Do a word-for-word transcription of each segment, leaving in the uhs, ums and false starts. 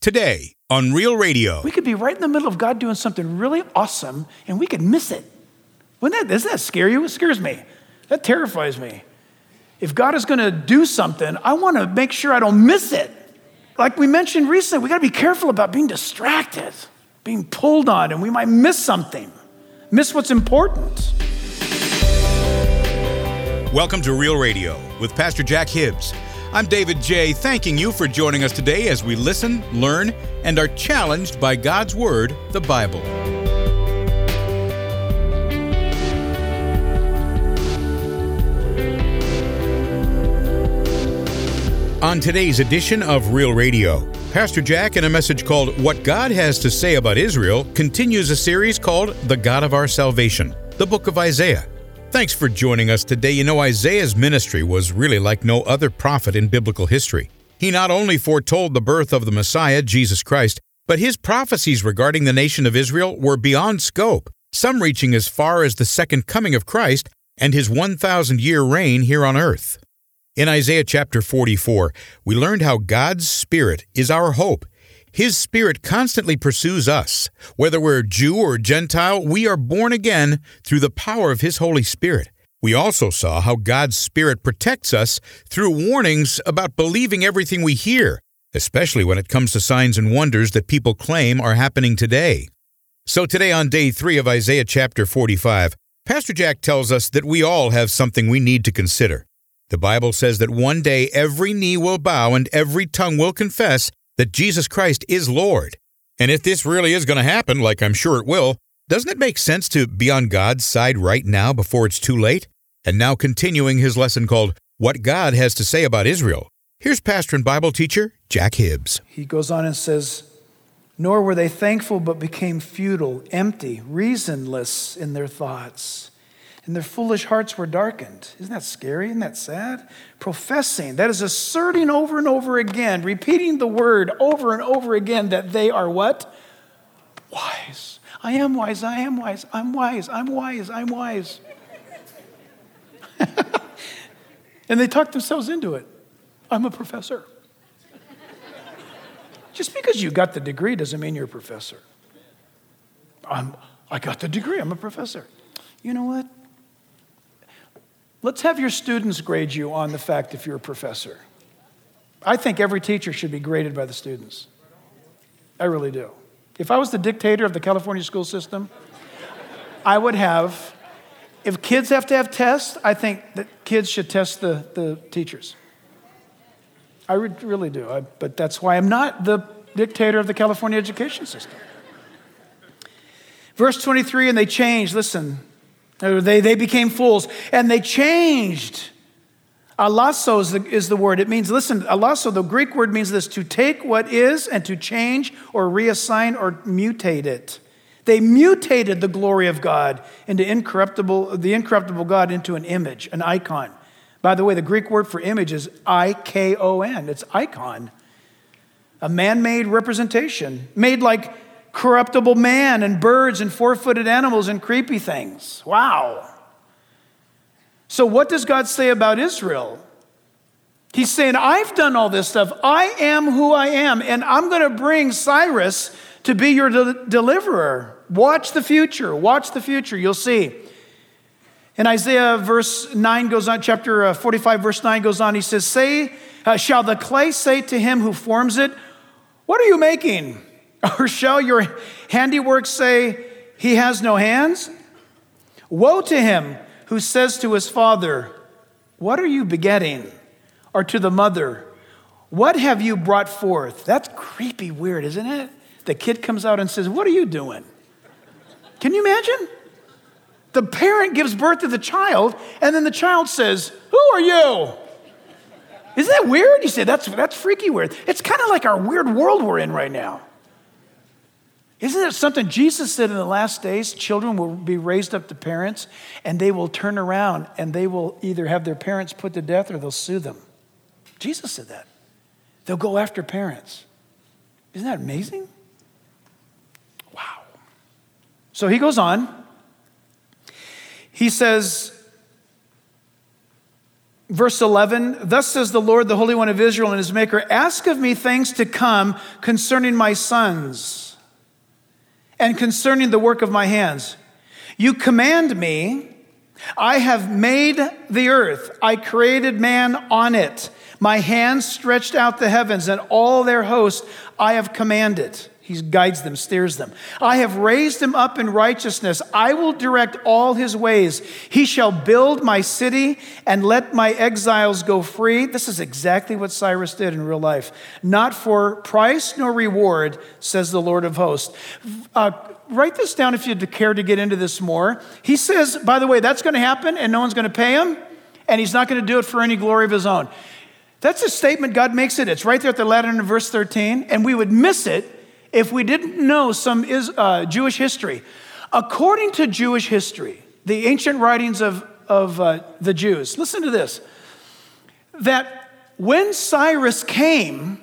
today on Real Radio. We could be right in the middle of God doing something really awesome, and we could miss it. Wouldn't that, doesn't that scare you? It scares me. That terrifies me. If God is going to do something, I want to make sure I don't miss it. Like we mentioned recently, we got to be careful about being distracted, being pulled on, and we might miss something, miss what's important. Welcome to Real Radio with Pastor Jack Hibbs. I'm David J., thanking you for joining us today as we listen, learn, and are challenged by God's Word, the Bible. On today's edition of Real Radio, Pastor Jack, in a message called What God Has to Say About Israel, continues a series called The God of Our Salvation, the book of Isaiah. Thanks for joining us today. You know, Isaiah's ministry was really like no other prophet in biblical history. He not only foretold the birth of the Messiah, Jesus Christ, but his prophecies regarding the nation of Israel were beyond scope, some reaching as far as the second coming of Christ and his one thousand year reign here on earth. In Isaiah chapter forty-four, we learned how God's Spirit is our hope. His Spirit constantly pursues us. Whether we're Jew or Gentile, we are born again through the power of His Holy Spirit. We also saw how God's Spirit protects us through warnings about believing everything we hear, especially when it comes to signs and wonders that people claim are happening today. So today on day three of Isaiah chapter forty-five, Pastor Jack tells us that we all have something we need to consider. The Bible says that one day every knee will bow and every tongue will confess that Jesus Christ is Lord. And if this really is going to happen, like I'm sure it will, doesn't it make sense to be on God's side right now before it's too late? And now continuing his lesson called What God Has to Say About Israel, here's pastor and Bible teacher Jack Hibbs. He goes on and says, "Nor were they thankful, but became futile, empty, reasonless in their thoughts. And their foolish hearts were darkened." Isn't that scary? Isn't that sad? Professing, that is asserting over and over again, repeating the word over and over again that they are what? Wise. I am wise, I am wise, I'm wise, I'm wise, I'm wise. And they talk themselves into it. I'm a professor. Just because you got the degree doesn't mean you're a professor. I'm, I got the degree, I'm a professor. You know what? Let's have your students grade you on the fact if you're a professor. I think every teacher should be graded by the students. I really do. If I was the dictator of the California school system, I would have, if kids have to have tests, I think that kids should test the, the teachers. I really do. I, but that's why I'm not the dictator of the California education system. Verse twenty-three, and they changed, listen, They, they became fools, and they changed. Alasso is the, is the word. It means, listen, alasso, the Greek word means this, to take what is and to change or reassign or mutate it. They mutated the glory of God into incorruptible, the incorruptible God into an image, an icon. By the way, the Greek word for image is I K O N. It's icon, a man-made representation, made like corruptible man and birds and four-footed animals and creepy things. Wow. So what does God say about Israel? He's saying, I've done all this stuff. I am who I am, and I'm going to bring Cyrus to be your de- deliverer. Watch the future. Watch the future. You'll see. In Isaiah verse nine goes on, chapter forty-five verse nine goes on, he says, "Say, uh, shall the clay say to him who forms it, what are you making? Or shall your handiwork say, he has no hands? Woe to him who says to his father, what are you begetting? Or to the mother, what have you brought forth?" That's creepy weird, isn't it? The kid comes out and says, what are you doing? Can you imagine? The parent gives birth to the child, and then the child says, who are you? Isn't that weird? You say, that's, that's freaky weird. It's kind of like our weird world we're in right now. Isn't it something Jesus said in the last days? Children will be raised up to parents, and they will turn around, and they will either have their parents put to death or they'll sue them. Jesus said that. They'll go after parents. Isn't that amazing? Wow. So he goes on. He says, Verse eleven, thus says the Lord, the Holy One of Israel and his Maker, ask of me things to come concerning my sons and concerning the work of my hands. You command me, I have made the earth, I created man on it. My hands stretched out the heavens, and all their host I have commanded. He guides them, steers them. I have raised him up in righteousness. I will direct all his ways. He shall build my city and let my exiles go free. This is exactly what Cyrus did in real life. Not for price nor reward, says the Lord of hosts. Uh, write this down if you'd care to get into this more. He says, by the way, that's going to happen and no one's going to pay him, and he's not going to do it for any glory of his own. That's a statement God makes it. It's right there at the latter end of verse thirteen, and we would miss it if we didn't know some is, uh, Jewish history. According to Jewish history, the ancient writings of, of uh, the Jews, listen to this, that when Cyrus came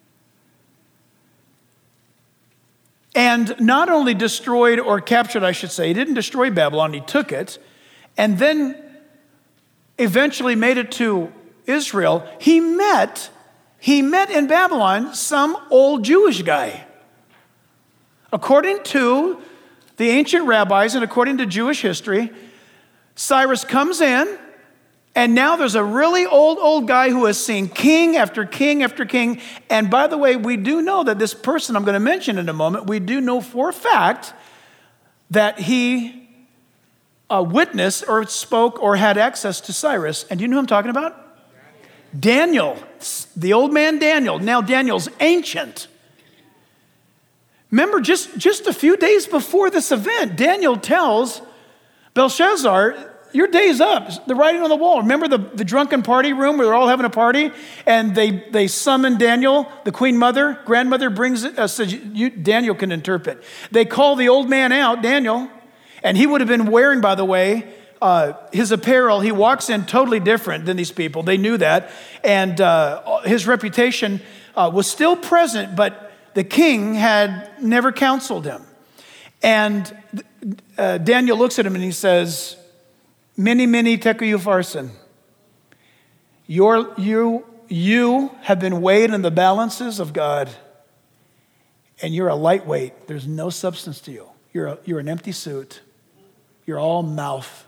and not only destroyed or captured, I should say, he didn't destroy Babylon, he took it, and then eventually made it to Israel, he met, he met in Babylon some old Jewish guy. According to the ancient rabbis and according to Jewish history, Cyrus comes in, and now there's a really old, old guy who has seen king after king after king. And by the way, we do know that this person I'm going to mention in a moment, we do know for a fact that he uh, witnessed or spoke or had access to Cyrus. And do you know who I'm talking about? Daniel, the old man Daniel. Now Daniel's ancient. Remember, just, just a few days before this event, Daniel tells Belshazzar, your day's up. The writing on the wall. Remember the, the drunken party room where they're all having a party? And they, they summon Daniel, the queen mother, grandmother brings it, uh, says, you, Daniel can interpret. They call the old man out, Daniel, and he would have been wearing, by the way, uh, his apparel. He walks in totally different than these people. They knew that. And uh, his reputation uh, was still present, but the king had never counseled him. And uh, Daniel looks at him and he says, Mene, mene, tekel upharsin. You're, you, you have been weighed in the balances of God, and you're a lightweight. There's no substance to you. You're, a, you're an empty suit. You're all mouth.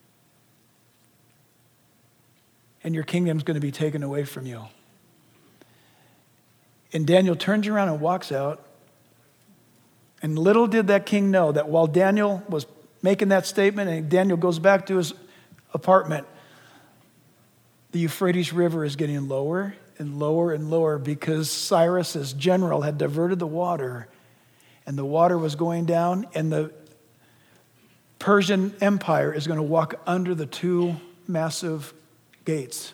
And your kingdom's going to be taken away from you. And Daniel turns around and walks out. And little did that king know that while Daniel was making that statement and Daniel goes back to his apartment, the Euphrates River is getting lower and lower and lower because Cyrus, as general, had diverted the water, and the water was going down, and the Persian Empire is going to walk under the two massive gates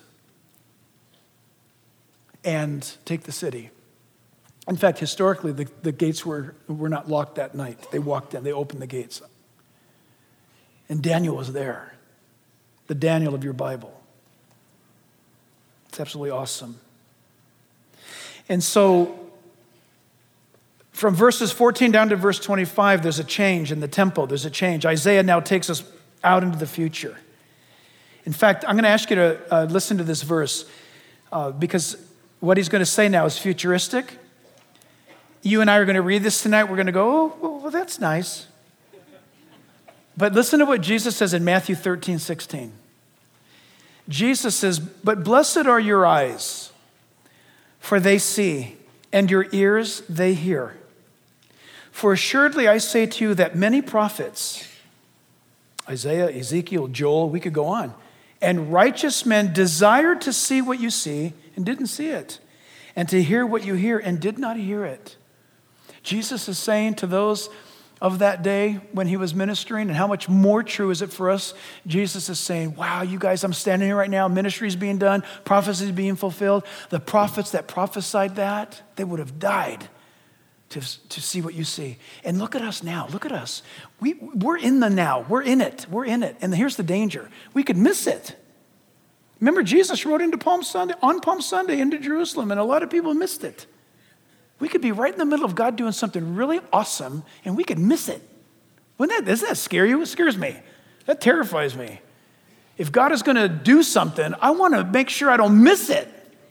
and take the city. In fact, historically, the, the gates were, were not locked that night. They walked in, they opened the gates. And Daniel was there, the Daniel of your Bible. It's absolutely awesome. And so, from verses fourteen down to verse twenty-five, there's a change in the tempo. There's a change. Isaiah now takes us out into the future. In fact, I'm going to ask you to uh, listen to this verse uh, because what he's going to say now is futuristic. You and I are going to read this tonight. We're going to go, oh, well, that's nice. But listen to what Jesus says in Matthew thirteen sixteen. Jesus says, but blessed are your eyes, for they see, and your ears, they hear. For assuredly I say to you that many prophets, Isaiah, Ezekiel, Joel, we could go on, and righteous men desired to see what you see and didn't see it, and to hear what you hear and did not hear it. Jesus is saying to those of that day when he was ministering, and how much more true is it for us? Jesus is saying, wow, you guys, I'm standing here right now, ministry is being done, prophecy is being fulfilled. The prophets that prophesied that, they would have died to, to see what you see. And look at us now, look at us. We, we're in the now, we're in it, we're in it. And here's the danger, we could miss it. Remember, Jesus rode into Palm Sunday, on Palm Sunday into Jerusalem, and a lot of people missed it. We could be right in the middle of God doing something really awesome, and we could miss it. Wouldn't that, doesn't that scare you? It scares me. That terrifies me. If God is going to do something, I want to make sure I don't miss it.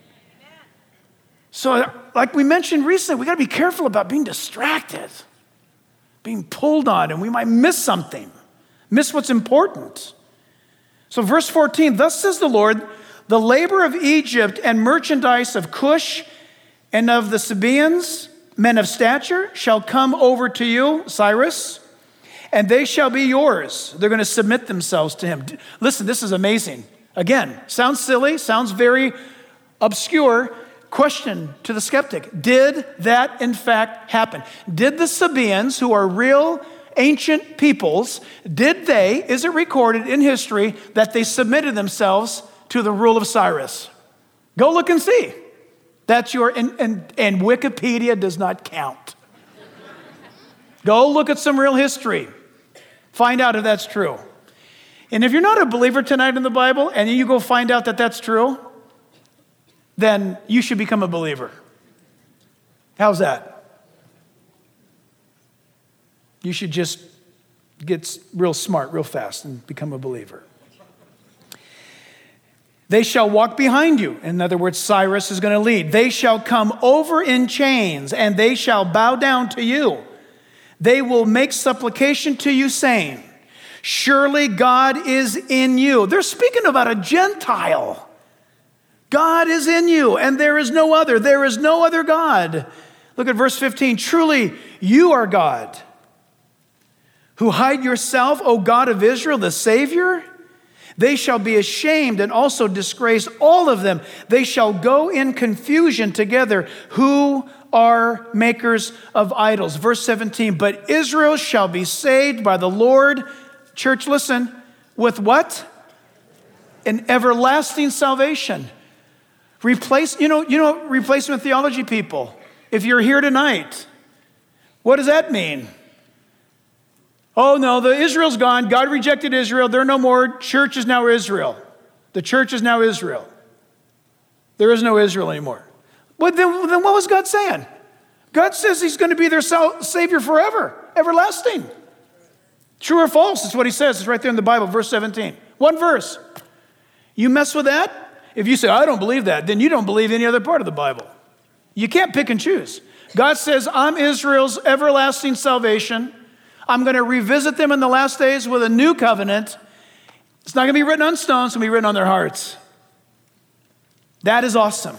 So like we mentioned recently, we got to be careful about being distracted, being pulled on, and we might miss something, miss what's important. So verse fourteen, thus says the Lord, the labor of Egypt and merchandise of Cush and of the Sabaeans, men of stature, shall come over to you, Cyrus, and they shall be yours. They're going to submit themselves to him. Listen, this is amazing. Again, sounds silly, sounds very obscure. Question to the skeptic, did that in fact happen? Did the Sabaeans, who are real ancient peoples, did they, is it recorded in history that they submitted themselves to the rule of Cyrus? Go look and see. That's your, and, and, and Wikipedia does not count. Go look at some real history. Find out if that's true. And if you're not a believer tonight in the Bible and you go find out that that's true, then you should become a believer. How's that? You should just get real smart real fast and become a believer. They shall walk behind you. In other words, Cyrus is going to lead. They shall come over in chains, and they shall bow down to you. They will make supplication to you, saying, surely God is in you. They're speaking about a Gentile. God is in you, and there is no other. There is no other God. Look at verse fifteen. Truly, you are God, who hide yourself, O God of Israel, the Savior. They shall be ashamed and also disgraced, all of them. They shall go in confusion together, who are makers of idols. Verse seventeen, but Israel shall be saved by the Lord. Church, listen, with what? An everlasting salvation. Replace, you know, you know, replacement theology people. If you're here tonight, what does that mean? Oh no, the Israel's gone. God rejected Israel. They're no more. Church is now Israel. The church is now Israel. There is no Israel anymore. But then, then what was God saying? God says he's going to be their Savior forever, everlasting. True or false? That's what he says. It's right there in the Bible, verse seventeen. One verse. You mess with that? If you say, I don't believe that, then you don't believe any other part of the Bible. You can't pick and choose. God says, I'm Israel's everlasting salvation. I'm going to revisit them in the last days with a new covenant. It's not going to be written on stones, it's going to be written on their hearts. That is awesome.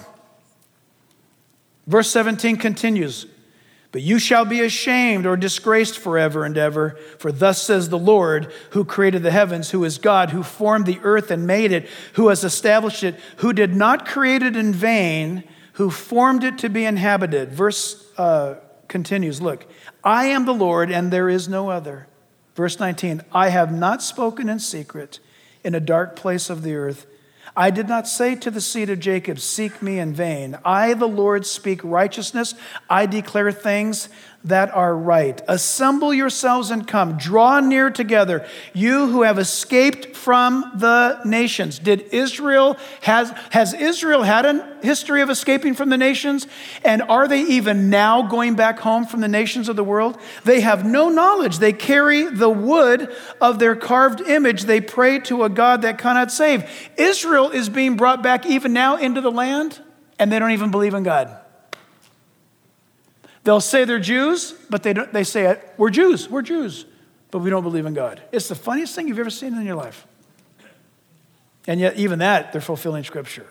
Verse seventeen continues, but you shall be ashamed or disgraced forever and ever, for thus says the Lord, who created the heavens, who is God, who formed the earth and made it, who has established it, who did not create it in vain, who formed it to be inhabited. Verse uh, continues, look, I am the Lord and there is no other. Verse nineteen, I have not spoken in secret in a dark place of the earth. I did not say to the seed of Jacob, seek me in vain. I, the Lord, speak righteousness. I declare things that are right. Assemble yourselves and come. Draw near together, you who have escaped from the nations. Did Israel, has, has Israel had a history of escaping from the nations? And are they even now going back home from the nations of the world? They have no knowledge. They carry the wood of their carved image. They pray to a God that cannot save. Israel is being brought back even now into the land, and they don't even believe in God. They'll say they're Jews, but they don't, they say, we're Jews, we're Jews, but we don't believe in God. It's the funniest thing you've ever seen in your life. And yet, even that, they're fulfilling Scripture.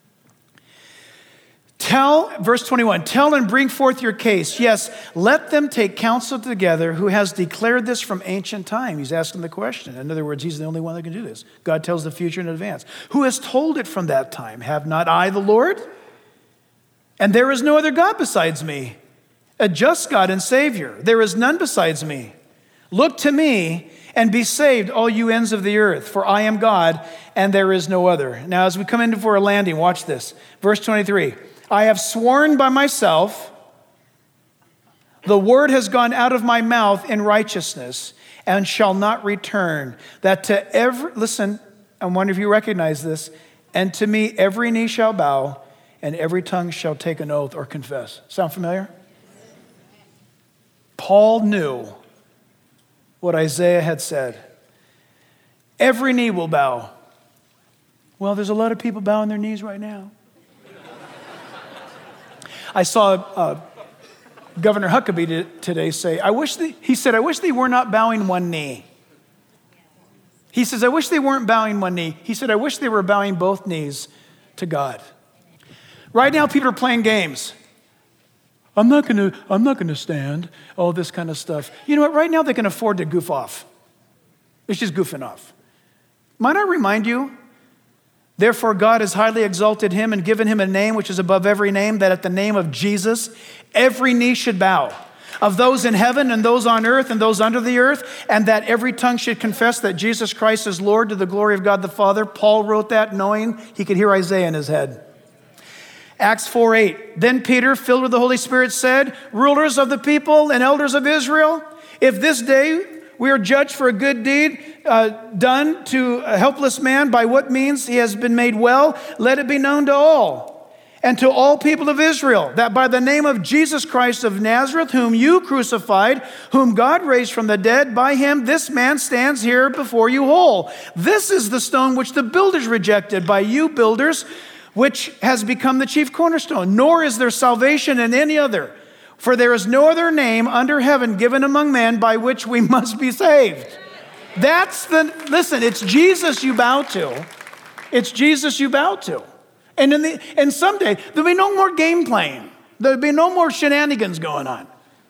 Tell, verse twenty-one, tell and bring forth your case. Yes, let them take counsel together who has declared this from ancient time. He's asking the question. In other words, he's the only one that can do this. God tells the future in advance. Who has told it from that time? Have not I the Lord? And there is no other God besides me, a just God and Savior. There is none besides me. Look to me and be saved, all you ends of the earth, for I am God and there is no other. Now, as we come into for a landing, watch this. Verse twenty-three, I have sworn by myself, the word has gone out of my mouth in righteousness and shall not return, that to every, listen, I wonder if you recognize this, and to me every knee shall bow and every tongue shall take an oath or confess. Sound familiar? Paul knew what Isaiah had said. Every knee will bow Well, there's a lot of people bowing their knees right now. I saw uh, Governor Huckabee today say, I wish they, he said, I wish they were not bowing one knee. He says, I wish they weren't bowing one knee. He said, I wish they were bowing both knees to God. Right now, people are playing games. I'm not going to, I'm not going to stand, all this kind of stuff. You know what? Right now, they can afford to goof off. It's just goofing off. Might I remind you, therefore God has highly exalted him and given him a name which is above every name, that at the name of Jesus, every knee should bow, of those in heaven and those on earth and those under the earth, and that every tongue should confess that Jesus Christ is Lord, to the glory of God the Father. Paul wrote that knowing he could hear Isaiah in his head. Acts four eight. Then Peter, filled with the Holy Spirit, said, rulers of the people and elders of Israel, if this day we are judged for a good deed uh, done to a helpless man, by what means he has been made well, let it be known to all, and to all people of Israel, that by the name of Jesus Christ of Nazareth, whom you crucified, whom God raised from the dead, by him this man stands here before you whole. This is the stone which the builders rejected, by you builders, which has become the chief cornerstone. Nor is there salvation in any other, for there is no other name under heaven given among men by which we must be saved. That's the, listen, it's Jesus you bow to. It's Jesus you bow to. And in the, and someday, there'll be no more game playing. There'll be no more shenanigans going on.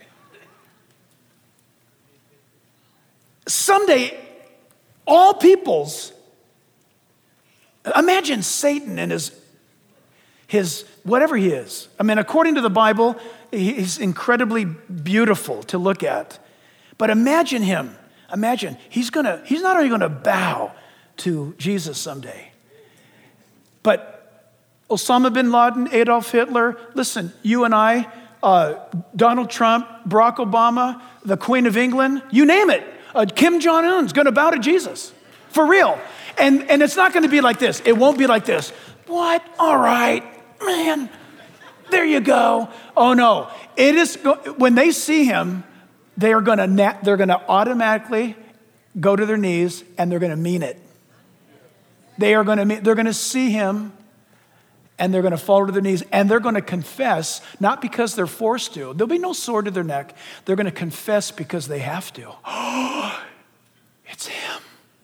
Someday, all peoples, imagine Satan and his His, whatever he is. I mean, according to the Bible, he's incredibly beautiful to look at. But imagine him. Imagine, he's gonna, he's not only gonna bow to Jesus someday, but Osama bin Laden, Adolf Hitler, listen, you and I, uh, Donald Trump, Barack Obama, the Queen of England, you name it. Uh, Kim Jong-un's gonna bow to Jesus, for real. And, and it's not gonna be like this. It won't be like this. What? All right. Man, there you go. Oh no, it is, when they see him, they are gonna, they're gonna automatically go to their knees and they're gonna mean it. They are gonna, they're gonna see him and they're gonna fall to their knees and they're gonna confess, not because they're forced to. There'll be no sword to their neck. They're gonna confess because they have to. Oh, it's him.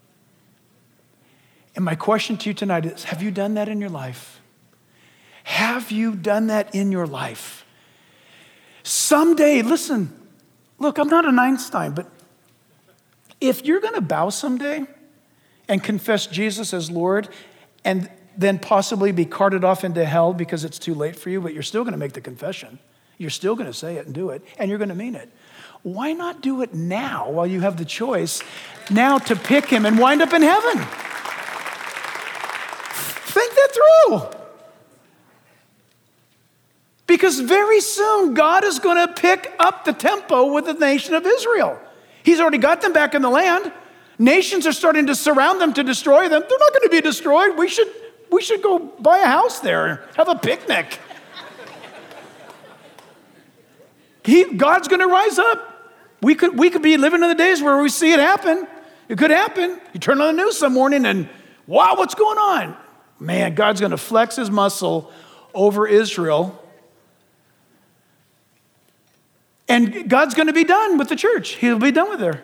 And my question to you tonight is, have you done that in your life? Have you done that in your life? Someday, listen, look, I'm not an Einstein, but if you're going to bow someday and confess Jesus as Lord and then possibly be carted off into hell because it's too late for you, but you're still going to make the confession. You're still going to say it and do it, and you're going to mean it. Why not do it now while you have the choice now to pick him and wind up in heaven? Think that through. Because very soon, God is going to pick up the tempo with the nation of Israel. He's already got them back in the land. Nations are starting to surround them to destroy them. They're not going to be destroyed. We should, we should go buy a house there, have a picnic. He, God's going to rise up. We could, we could be living in the days where we see it happen. It could happen. You turn on the news some morning and, wow, what's going on? Man, God's going to flex his muscle over Israel. And God's going to be done with the church. He'll be done with her.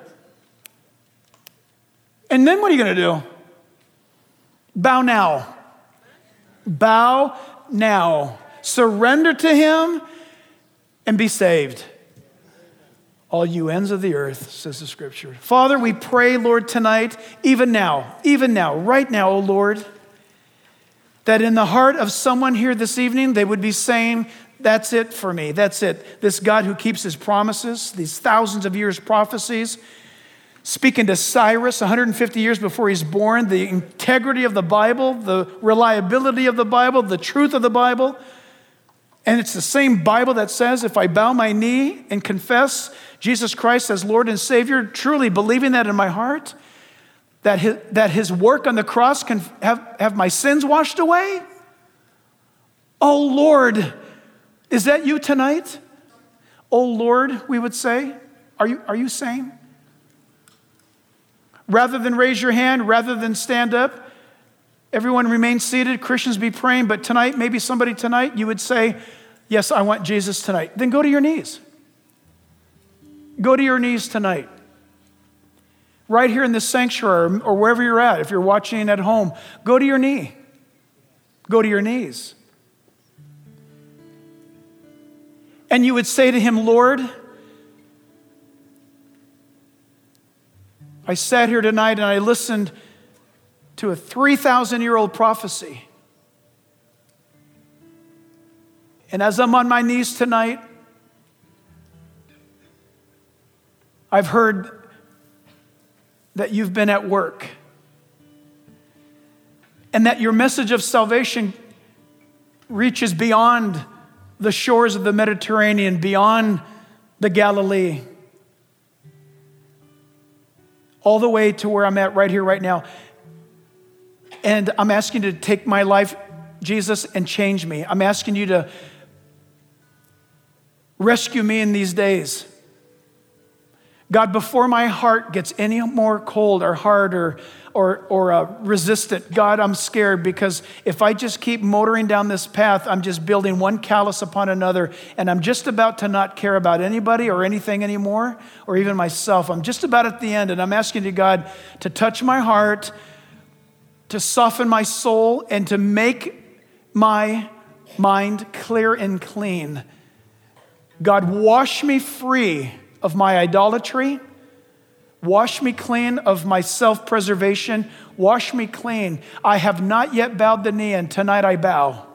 And then what are you going to do? Bow now. Bow now. Surrender to him and be saved. All you ends of the earth, says the scripture. Father, we pray, Lord, tonight, even now, even now, right now, oh Lord, that in the heart of someone here this evening, they would be saying, that's it for me. That's it. This God who keeps his promises, these thousands of years prophecies, speaking to Cyrus one hundred fifty years before he's born, the integrity of the Bible, the reliability of the Bible, the truth of the Bible. And it's the same Bible that says, if I bow my knee and confess Jesus Christ as Lord and Savior, truly believing that in my heart, that his, that his work on the cross can have, have my sins washed away. Oh Lord, is that you tonight? Oh Lord, we would say. Are you, are you saying? Rather than raise your hand, rather than stand up Everyone remain seated. Christians be praying, but tonight, maybe somebody tonight, you would say, yes, I want Jesus tonight. Then go to your knees. Go to your knees tonight. Right here in this sanctuary or wherever you're at, if you're watching at home, go to your knee. Go to your knees. And you would say to him, Lord, I sat here tonight and I listened to a three thousand year old prophecy. And as I'm on my knees tonight, I've heard that you've been at work and that your message of salvation reaches beyond the shores of the Mediterranean, beyond the Galilee, all the way to where I'm at right here, right now. And I'm asking you to take my life, Jesus, and change me. I'm asking you to rescue me in these days. God, before my heart gets any more cold or hard or, or, or uh, resistant, God, I'm scared because if I just keep motoring down this path, I'm just building one callus upon another, and I'm just about to not care about anybody or anything anymore, or even myself. I'm just about at the end, and I'm asking you, God, to touch my heart, to soften my soul, and to make my mind clear and clean. God, wash me free of my idolatry. Wash me clean of my self-preservation. Wash me clean. I have not yet bowed the knee, and tonight I bow.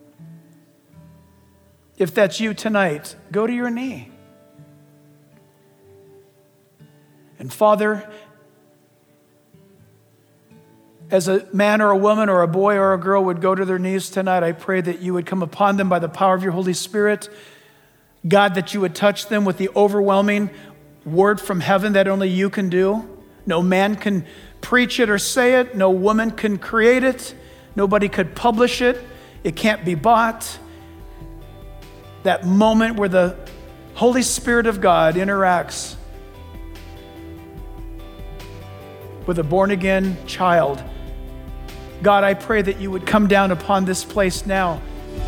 If that's you tonight, go to your knee. And Father, as a man or a woman or a boy or a girl would go to their knees tonight, I pray that you would come upon them by the power of your Holy Spirit. God, that you would touch them with the overwhelming word from heaven that only you can do. No man can preach it or say it. No woman can create it. Nobody could publish it. It can't be bought. That moment where the Holy Spirit of God interacts with a born-again child. God, I pray that you would come down upon this place now.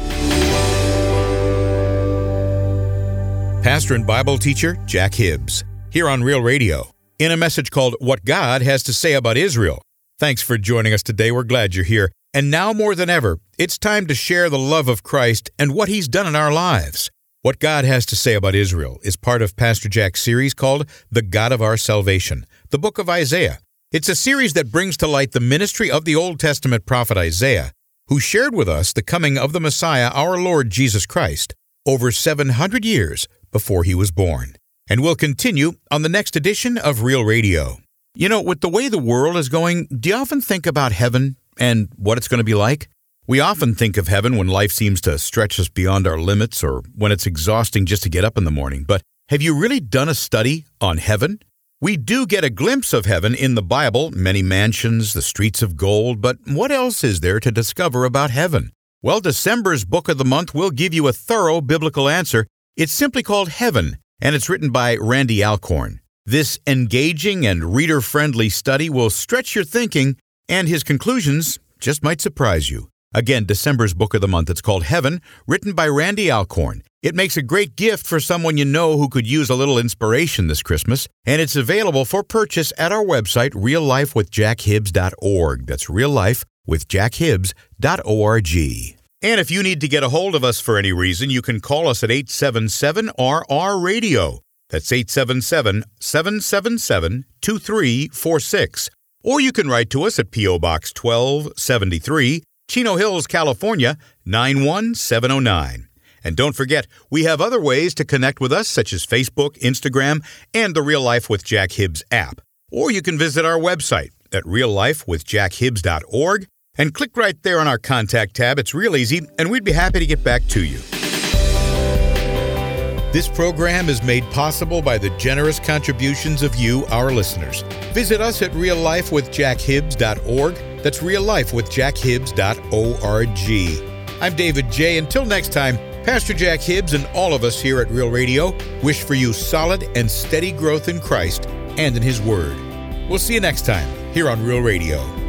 Pastor and Bible teacher Jack Hibbs, here on Real Radio, in a message called What God Has to Say About Israel. Thanks for joining us today. We're glad you're here. And now more than ever, it's time to share the love of Christ and what He's done in our lives. What God Has to Say About Israel is part of Pastor Jack's series called The God of Our Salvation, the book of Isaiah. It's a series that brings to light the ministry of the Old Testament prophet Isaiah, who shared with us the coming of the Messiah, our Lord Jesus Christ, over seven hundred years before he was born. And we'll continue on the next edition of Real Radio. You know, with the way the world is going, do you often think about heaven and what it's going to be like? We often think of heaven when life seems to stretch us beyond our limits or when it's exhausting just to get up in the morning. But have you really done a study on heaven? We do get a glimpse of heaven in the Bible, many mansions, the streets of gold, but what else is there to discover about heaven? Well, December's book of the month will give you a thorough biblical answer. It's simply called Heaven, and it's written by Randy Alcorn. This engaging and reader-friendly study will stretch your thinking, and his conclusions just might surprise you. Again, December's book of the month, it's called Heaven, written by Randy Alcorn. It makes a great gift for someone you know who could use a little inspiration this Christmas, and it's available for purchase at our website, real life with jack hibbs dot org. That's real life with jack hibbs dot org. And if you need to get a hold of us for any reason, you can call us at eight seven seven R R radio. That's eight seven seven, seven seven seven, two three four six. Or you can write to us at P O Box twelve seventy-three, Chino Hills, California, nine one seven oh nine. And don't forget, we have other ways to connect with us, such as Facebook, Instagram, and the Real Life with Jack Hibbs app. Or you can visit our website at real life with jack hibbs dot org and click right there on our contact tab. It's real easy, and we'd be happy to get back to you. This program is made possible by the generous contributions of you, our listeners. Visit us at real life with jack hibbs dot org. That's real life with jack hibbs dot org. I'm David J. Until next time, Pastor Jack Hibbs and all of us here at Real Radio wish for you solid and steady growth in Christ and in His Word. We'll see you next time here on Real Radio.